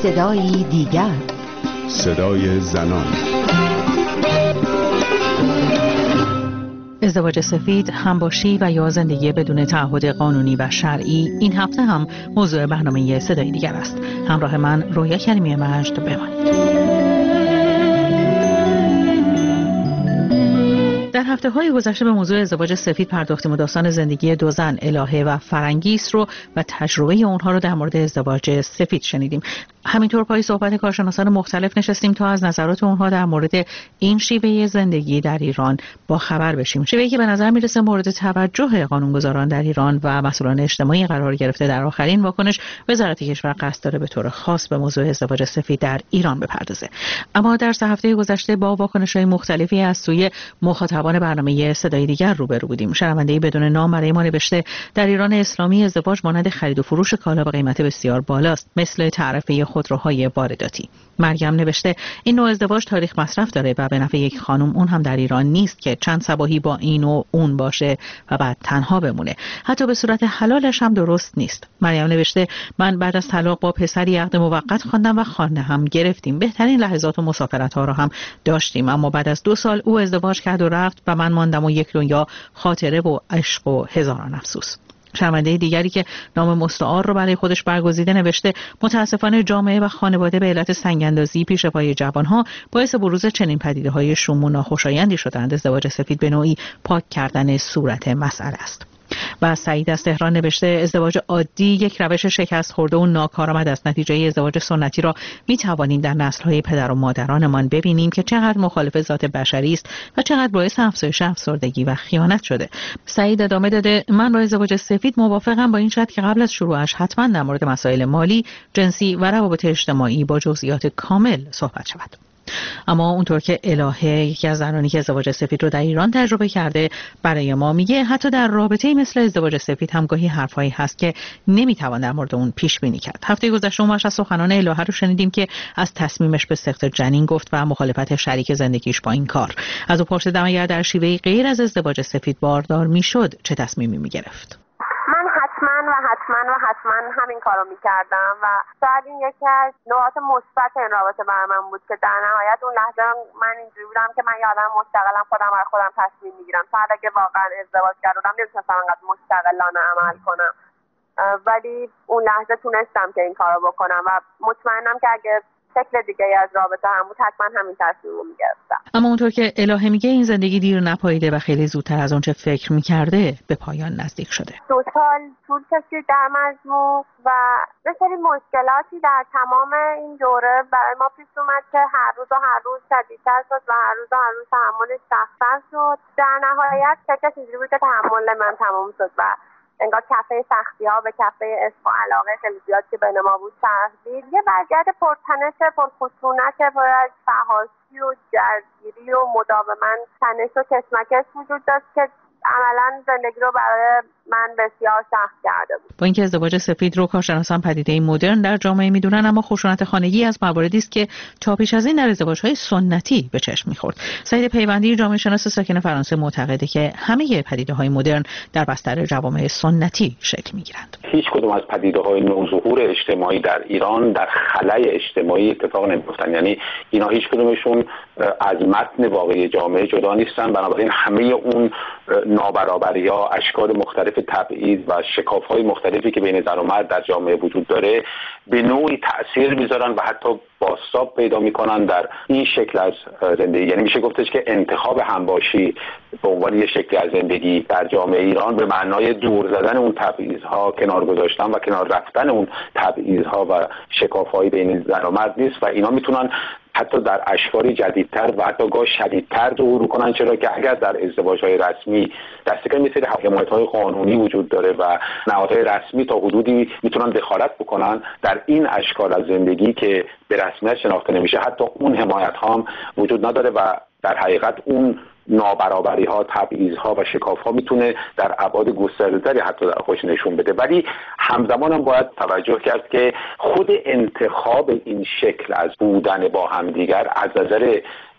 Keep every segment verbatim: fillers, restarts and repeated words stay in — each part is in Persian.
صدایی دیگر، صدای زنان. ازدواج سفید، همباشی و یا زندگی بدون تعهد قانونی و شرعی این هفته هم موضوع برنامه صدای دیگر است. همراه من رویا کریمی مجد بمانید. در هفته‌های گذشته به موضوع ازدواج سفید پرداختیم و داستان زندگی دو زن الهه و فرنگیس رو و تجربه اونها رو در مورد ازدواج سفید شنیدیم. همینطور پای صحبت کارشناسان مختلف نشستیم تا از نظرات اونها در مورد این شیوه زندگی در ایران با خبر بشیم. شیوهی که به نظر میرسه مورد توجه قانونگذاران در ایران و مسئولان اجتماعی قرار گرفته. در آخرین واکنش وزارت کشور قصد داره به طور خاص به موضوع ازدواج سفید در ایران بپردازه. اما در سه هفته گذشته با واکنش‌های مختلفی از سوی مخاطبان برنامه صدای دیگر روبرو بودیم. شنونده‌ای بدون نام برای ما نوشته در ایران اسلامی ازدواج مانند خرید و فروش کالا به قیمت بسیار بالاست، مثل تعرفه خودروهای وارداتی. مریم نوشته این نوع ازدواج تاریخ مصرف داره و به نفع یک خانم اون هم در ایران نیست که چند صباحی با این و اون باشه و بعد تنها بمونه. حتی به صورت حلالش هم درست نیست. مریم نوشته من بعد از طلاق با پسری عقد موقت خواندم و خانه هم گرفتیم. بهترین لحظات و مسافرت ها رو هم داشتیم، اما بعد از دو سال او ازدواج کرد و رفت و من ماندم و یک دنیا خاطره و عشق و هزاران افسوس. شنونده دیگری که نام مستعار رو برای خودش برگزیده نوشته متاسفانه جامعه و خانواده به علت سنگ‌اندازی پیش پای جوانها باعث بروز چنین پدیده‌های شوم و ناخوشایندی شدند. ازدواج سفید به نوعی پاک کردن صورت مسئله است. و سعید از تهران نوشته ازدواج عادی یک روش شکست خورده و ناکارآمد است. نتیجه ازدواج سنتی را می توانیم در نسل‌های پدر و مادرانمان ببینیم که چقدر مخالف ذات بشری است و چقدر باعث افزایش افسردگی و خیانت شده. سعید ادامه داده من با ازدواج سفید موافقم، با این شرط که قبل از شروعش حتما در مورد مسائل مالی، جنسی و روابط اجتماعی با جزئیات کامل صحبت شود. اما اونطور که الهه یکی از زنانی که ازدواج سفید رو در ایران تجربه کرده برای ما میگه حتی در رابطه‌ای مثل ازدواج سفید هم گاهی حرفایی هست که نمیتوان در مورد اون پیش بینی کرد. هفته گذشته ما از سخنان الهه رو شنیدیم که از تصمیمش به سقط جنین گفت و مخالفت شریک زندگیش با این کار. از او پرسیدم اگر در شیوهی غیر از ازدواج سفید باردار میشد چه تصمیمی میگرفت. حتما و حتما و حتما همین کارو میکردم و شاید این یکی از نقاط مثبت این رابطه برای من بود که در نهایت اون لحظه من اینجوری بودم که من یه آدم مستقلم خودم برای خودم تصمیم میگیرم. شاید اگه واقعا ازدواج کردم نمیتونستم انقدر مستقلانه عمل کنم، ولی اون لحظه تونستم که این کارو بکنم و مطمئنم که اگه شکل دیگه از رابطه هم بود حتما همین تصمیم رو میگرفتم. اما اونطور که الهه میگه این زندگی دیر نپاییده و خیلی زودتر از اون چه فکر میکرده به پایان نزدیک شده. دو سال طول کشید در مجموع و یه سری مشکلاتی در تمام این دوره برای ما پیش اومد که هر روز و هر روز شدیدتر شد و هر روز و هر روز تحملش سخت‌تر شد. در نهایت فکرش اینجوری بود که تحمل من تمام شد و انگار کفه سختی ها به کفه عشق و علاقه خیلی زیاد که بین ما بود چرخید. یه وضعیت پرتنش، پرخشونت، پر از فحاشی و جرگیری و مداوما تنش و کشمکش وجود داشت که عملا زندگی رو برای من بسیار سخت کرده بود. با اینکه ازدواج سفید رو کارشناسان پدیده‌ای مدرن در جامعه میدونن، اما خشونت خانگی از مواردی است که تا پیش از این در ازدواج‌های سنتی به چشم می‌خورد. سعید پیوندی جامعه شناس ساکن فرانسه معتقده که همه پدیده‌های مدرن در بستر جوامع سنتی شکل می‌گیرند. هیچ کدوم از پدیده‌های نوظهور اجتماعی در ایران در خلأ اجتماعی اتفاق نمی‌افتند. یعنی اینا هیچ کدومشون از متن واقعی جامعه جدا نیستن، بنابراین همه اون نابرابری‌ها، اشکال مختلف تبعیض و شکاف‌های مختلفی که بین زن و مرد در جامعه وجود داره به نوعی تأثیر میذارن و حتی بازتاب پیدا میکنن در این شکل از زندگی. یعنی میشه گفتش که انتخاب همباشی به عنوان یک شکل از زندگی در جامعه ایران به معنای دور زدن اون تبعیض‌ها، کنار گذاشتن و کنار رفتن اون تبعیض‌ها و شکاف‌های بین زن و مرد نیست و اینا میتونن حتی در اشکاری جدیدتر و حتی گاه شدیدتر ظهور کنن، چرا که اگر در ازدواج‌های رسمی دستکم یه سری حمایت‌های قانونی وجود داره و نهادهای رسمی تا حدودی میتونن دخالت بکنن در این اشکال از زندگی که به رسمیت شناخته نمیشه، حتی اون حمایت‌ها هم وجود نداره و در حقیقت اون نابرابری ها، تبعیض ها و شکاف ها میتونه در ابعاد گسترده‌تری حتی در خودش نشون بده. ولی همزمان هم باید توجه کرد که خود انتخاب این شکل از بودن با همدیگر از نظر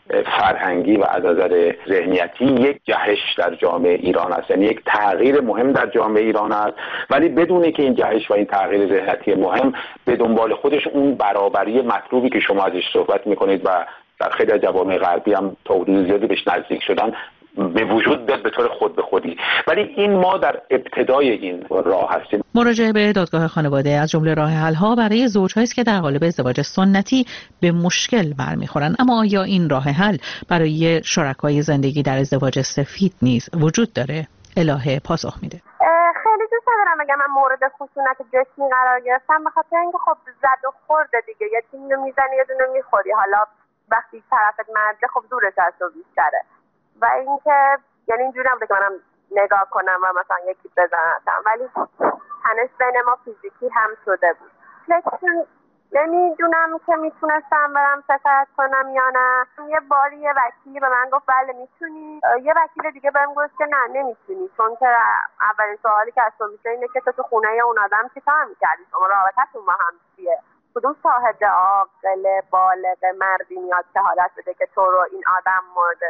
فرهنگی و از نظر ذهنیتی یک جهش در جامعه ایران است، یعنی یک تغییر مهم در جامعه ایران است، ولی بدون که این جهش و این تغییر ذهنیتی مهم به دنبال خودش اون برابری مطلوبی که شما ازش صحبت میکنید و در خیلی از جوامع غربی هم تا حدود زیادی بهش نزدیک شدن به وجود بیاد به طور خود به خودی. ولی این ما در ابتدای این راه هستیم. مراجعه به دادگاه خانواده از جمله راه حل ها برای زوجهایی است که در قالب ازدواج سنتی به مشکل برمیخورند. اما آیا این راه حل برای شرکای زندگی در ازدواج سفید نیز وجود داره؟ الهه پاسخ میده. خیلی دوست دارم بگم من مورد خشونت جسمی قرار گرفتم به خاطر اینکه خب زد و خورده دیگه، یه تیمیو میزنی یه دونه میخوری، حالا وقتی طرفت مرده خب دورش از تو بیشتره. و اینکه یعنی اینجوری نبوده که منم نگاه کنم و مثلا یکی بزنم، ولی تنش بین ما فیزیکی هم شده بود. لیکن نمیدونم که میتونستم برم سفارت کنم یا نه. یه باری یه وکیلی به من گفت بله میتونی، یه وکیل دیگه بهم گفت که نه نمیتونی، چون که اولین سوالی که از تو میشه اینه که تو تو خونه اون آدم چیکار میکردی، شما رابطتون با هم چیه، کدوم شاهد عاقل بالغ مردی میاد که حالت بده که تو رو این آدم مورد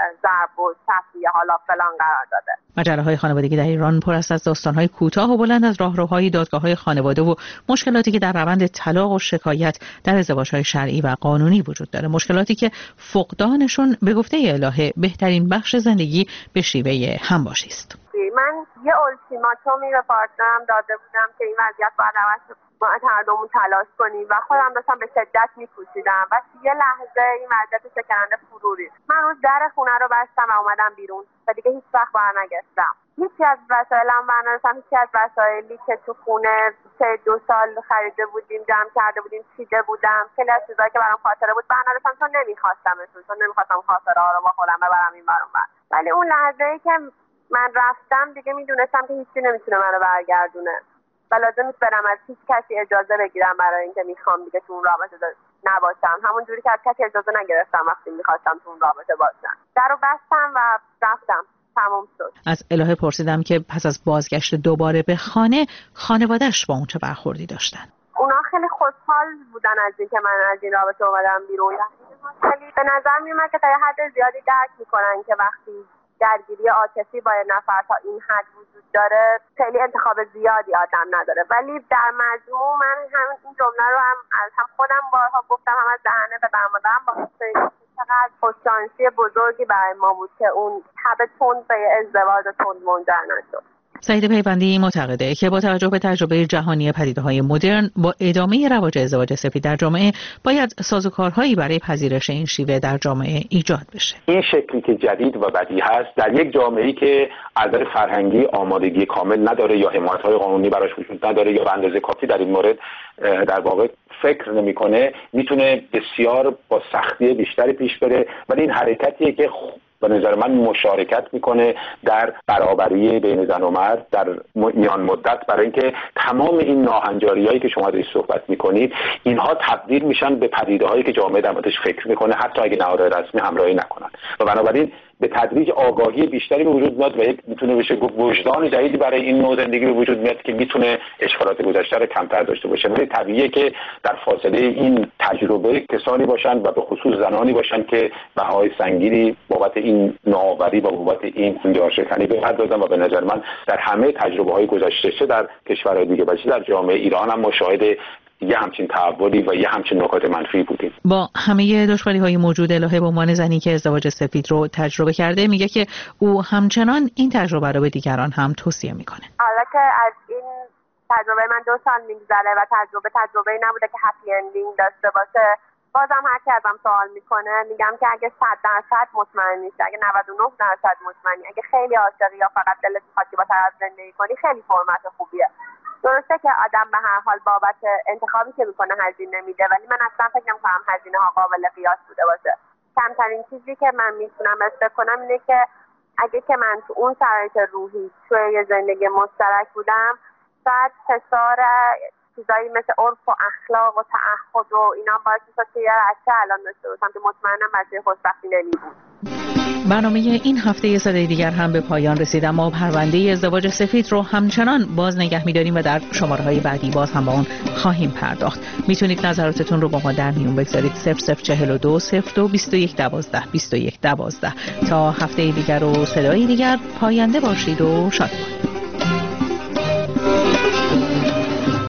ضرب و تفریح حالا فلان قرار داده. مجله‌های خانوادگی در ایران پر است از داستان‌های کوتاه و بلند از راهروهای دادگاه‌های خانواده و مشکلاتی که در روند طلاق و شکایت در ازدواج‌های شرعی و قانونی وجود داره، مشکلاتی که فقدانشون به گفته الهه بهترین بخش زندگی به شیوه همباشی است. من یه التیماتومی به پارتنرم داده بودم که این وضعیت باید عوض شه، باید هر دومون تلاش کنیم و خودم داشتم به شدت می‌کوشیدم و یه لحظه این وضعیت شکننده فرو ریخت. من روز در خونه رو بستم و اومدم بیرون و دیگه هیچ وقت برنگشتم. هیچی از وسایلم برنرسم، هیچی از وسایلی که تو خونه سه دو سال خریده بودیم جمع کرده بودیم چیده بودم، خیلی از چیزایی که برام خاطره بود برنرسم چون نمیخواستمشون، چون نمیخواستم خاطره ها رو با خودم ببرم این ور اون ور. ولی اون لحظه‌ای که من رفتم دیگه میدونستم که هیچی نمیتونه منو برگردونه و لازم نیست برم از هیچ کسی اجازه بگیرم برای اینکه میخوام دیگه تو اون رابطه نباشم، همون جوری که از کسی اجازه نگرفتم وقتی میخواستم تو اون رابطه باشم. درو بستم و رفتم، تموم شد. از الهه پرسیدم که پس از بازگشت دوباره به خانه خانواده‌اش با اون چه برخوردی داشتن. اونا خیلی خوشحال بودن از اینکه من از این رابطه اومدم بیرون. خیلی به نظر میومد که تا یه حد زیادی درک میکنن که وقتی درگیری عاطفی با یه نفر تا این حد وجود داره خیلی انتخاب زیادی آدم نداره. ولی در مجموع من هم این جمله رو هم از هم خودم بارها گفتم، هم از دهنه به برمادرم با چقدر خوششانسی بزرگی برای ما بود که اون تب تند به ازدواج تند منجر نشد. سعید پیوندی معتقده که با توجه به تجربه جهانی پدیده‌های مدرن با ادامه رواج ازدواج سفید در جامعه باید سازوکارهایی برای پذیرش این شیوه در جامعه ایجاد بشه. این شکلی که جدید و بدیع هست در یک جامعه‌ای که از نظر فرهنگی آمادگی کامل نداره یا حمایت‌های قانونی براش وجود نداره یا به اندازه کافی در این مورد در واقع فکر نمی‌کنه، میتونه بسیار با سختی بیشتری پیش بره. ولی این حرکتیه که به نظر من مشارکت میکنه در برابری بین زن و مرد در میان مدت، برای اینکه تمام این ناهنجاری‌هایی که شما درش صحبت میکنید اینها تبدیل میشن به پدیده‌هایی که جامعه در موردش فکر میکنه حتی اگه نهادهای رسمی همراهی نکنن و بنابراین به تدریج آگاهی بیشتری به وجود میاد و یک میتونه بشه گفت وجدان جدیدی برای این نوع زندگی به وجود میاد که میتونه اشکالات گذشته رو کمتر داشته باشه. ولی طبیعیه که در فاصله این تجربه کسانی باشن و به خصوص زنانی باشن که بهای سنگینی بابت این نوآوری و بابت این دیارشکنی بپردازن و به نظر من در همه تجربه‌های گذشته چه در کشورهای دیگه و چه در جامعه ایران هم مشاهده یه همچین تحولی و یه همچین نکات منفی بودیم. با همه دشواری‌های موجود الهه به عنوان زنی که ازدواج سفید رو تجربه کرده میگه که او همچنان این تجربه رو به دیگران هم توصیه میکنه. حالا که از این تجربه من دو سال میگذره و تجربه تجربه نبوده که هپی اندینگ داشته باشه، بازم هر کی ازم سوال میکنه میگم که اگه صد درصد مطمئن نیستی، اگه نود و نه درصد مطمئنی، اگه خیلی عاشقی یا فقط دلت میخواد که با طرف زندگی کنی، خیلی فرمت خوبیه. درسته که آدم به هر حال بابت انتخابی که میکنه هزینه میده، ولی من اصلا فکر نمیکنم هزینه ها قابل قیاس بوده باشه. کمترین چیزی که من میتونم بس کنم اینه که اگه که من تو اون شرایط روحی توی یه زندگی مشترک بودم، شاید فشار چیزایی مثل عرف و اخلاق و تعهد و اینا باعث میشد که یه رشته الان داشته باشم که مطمئنم بچه خوشبختی نمیبود. برنامه این هفته صدای دیگر هم به پایان رسید، اما پرونده ازدواج سفید رو همچنان باز نگه می‌داریم و در شماره‌های بعدی باز هم با اون خواهیم پرداخت. میتونید نظراتتون رو با ما در میون بگذارید. صفر صفر چهل و دو صفر دو بیست و یک دوازده بیست و یک دوازده. تا هفته دیگر و صدای دیگر، پاینده باشید و شاد باشید.